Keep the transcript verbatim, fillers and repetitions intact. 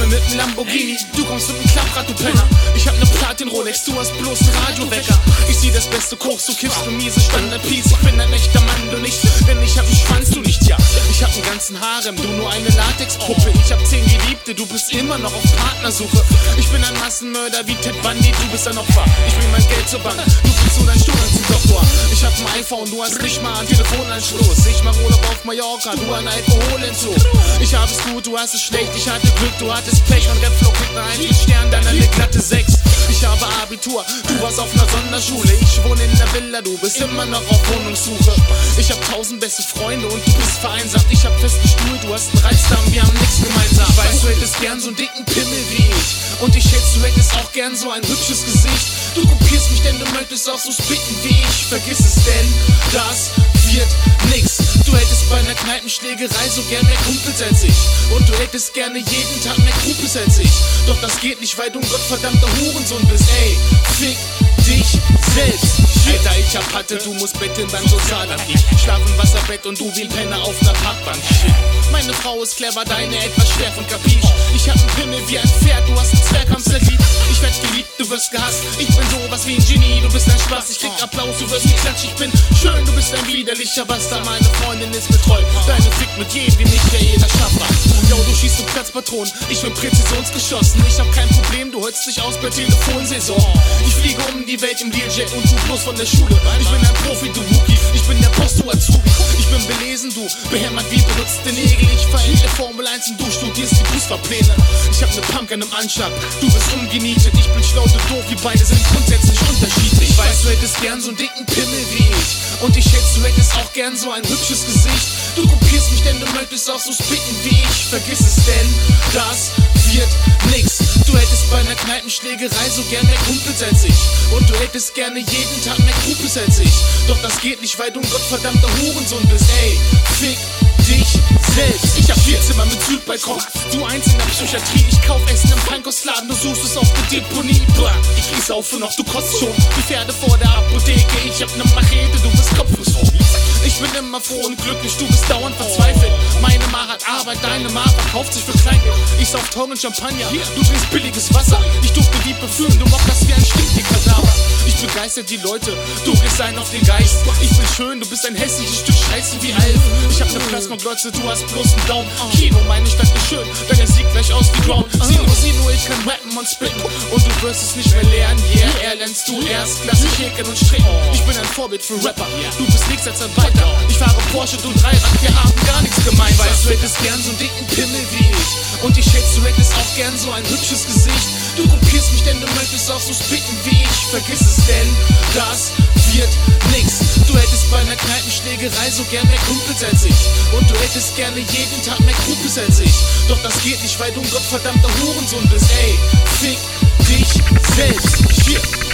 mit nem Lamborghini, du kommst mit nem Klapprad, du Penner. Ich hab ne Platin-Rolex, du hast bloß n Radiowecker. Ich sieh das beste Koks, du kiffst du miese Standard-Piece. Ich bin ein echter Mann, du nicht, denn ich hab n Schwanz, du nicht, ja. Ich hab n ganzen Harem, du nur eine Latexpuppe. Ich hab zehn Geliebte, du bist immer noch auf Partnersuche. Ich bin ein Massenmörder wie Ted Bundy, du bist ein Opfer. Ich bring mein Geld zur Bank, du kriegst so dein Stuhl zum Doktor. Ich hab n iPhone, du hast nicht mal einen Telefonanschluss. Ich mach Urlaub auf Mallorca, du ein Alkoholentzug. Ich hab es gut, du hast es schlecht. Ich hatte Glück, du hattest Pech. Und Rapflow kriegt nur einen Stern, dann eine glatte sechs. Ich habe Abitur, du warst auf ner Sonderschule. Ich wohne in der Villa, du bist immer noch auf Wohnungssuche. Ich hab tausend beste Freunde und du bist vereinsamt. Ich hab festen Stuhl, du hast einen Reizdarm, wir haben nichts gemeinsam. Ich weiß, du hättest gern so einen dicken Pimmel wie ich. Und ich schätze, du hättest auch gern so ein hübsches Gesicht. Du kopierst mich, denn du möchtest auch so spitten wie ich. Vergiss es, denn das wird nix. Du hättest bei einer Kneipenschlägerei so gern mehr Kumpels als ich. Und du hättest gerne jeden Tag mehr Kumpels als ich. Doch das geht nicht, weil du ein gottverdammter Hurensohn bist. Ey, fick dich selbst. Alter, ich hab Patte, du musst betteln beim Sozialamt. Ich schlaf im Wasserbett und du wie ein Penner auf ner Parkbank. Meine Frau ist clever, deine etwas schwer von Kapisch. Ich hab einen Pimmel wie ein Pferd, du hast ein Zwerghamsterglied. Ich werd geliebt, du wirst gehasst. Ich bin sowas wie ein Genie, du bist ein Spaß. Ich krieg Applaus, du wirst geklatscht. Ich bin schön, du bist ein widerlicher Bastard. Meine Freundin ist betreu, deine fickt mit jedem wie Michaela Schaffer. Yo, du schießt mit Platzpatronen, ich bin präzisionsgeschossen. Ich hab kein Problem, du holst dich aus bei Telefonsaison. Ich fliege um die Welt im Learjet und du bloß von der Schule. Ich bin ein Profi, du Wookie, ich bin der Boss, du Azubi. Ich bin belesen, du behämmert wie benutzte Nägel. Ich verhindere Formel eins und du studierst die Fußballpläne. Ich hab ne Punk an nem Anschlag, du bist ungenietet. Ich bin schlau, du doof, wir beide sind grundsätzlich unterschiedlich. Ich weiß, du hättest gern so einen dicken Pimmel wie ich. Und ich schätze, du hättest auch gern so ein hübsches Gesicht. Du kopierst mich, denn du möchtest auch so spitten wie ich. Vergiss es, denn das wird nix. Du hättest bei einer Kneipenschlägerei so gern mehr Kumpels als ich. Und du hättest gerne jeden Tag mehr Kumpels als ich. Doch das geht nicht, weil du ein gottverdammter Hurensohn bist. Ey, fick dich selbst. Ich hab vier Zimmer mit Südbalkon, du eins in der Psychiatrie. Ich kauf Essen im Feinkostladen, du suchst es auf der Deponie. Blah, ich gieß auf und noch, du kotzt schon wie Pferde vor der Apotheke. Ich hab ne Machete, du bist kopflos. Ich bin immer froh und glücklich, du bist dauernd verzweifelt. Meine Ma hat Arbeit, deine Ma verkauft sich für Kleingeld. Ich sauf teuren Champagner, du trinkst billiges Wasser. Ich durfte die befühlen, du mockerst wie ein Stinkdicker-Kadaver. Ich begeister die Leute, du gehst ein auf den Geist. Ich bin schön, du bist ein hässliches Stück Scheiße wie Alf. Ich hab ne Plasmaglotze, du hast bloß einen Daumen. Kino, meine Stadt ist schön, deiner sieht gleich aus wie Drown. Sieh nur, sieh nur, ich kann rappen und spitten. Und du wirst es nicht mehr lernen, yeah. Er lernst du erst, klasse häkeln und stricken. Ich bin ein Vorbild für Rapper, du bist nichts als ein Weiter. Ich fahre Porsche, du Dreirad, wir haben gar nichts gemein. Weißt du, hättest gern so einen dicken Pimmel wie ich. Und ich schätze, du hättest auch gern so ein hübsches Gesicht. Du kopierst mich, denn du möchtest auch so spitten wie ich. Vergiss es, denn das wird nix. Du hättest bei einer Kneipenschlägerei so gern mehr Kumpels als ich. Und du hättest gerne jeden Tag mehr Kumpels als ich. Doch das geht nicht, weil du ein gottverdammter Hurensohn bist. Ey, fick dich selbst. Hier.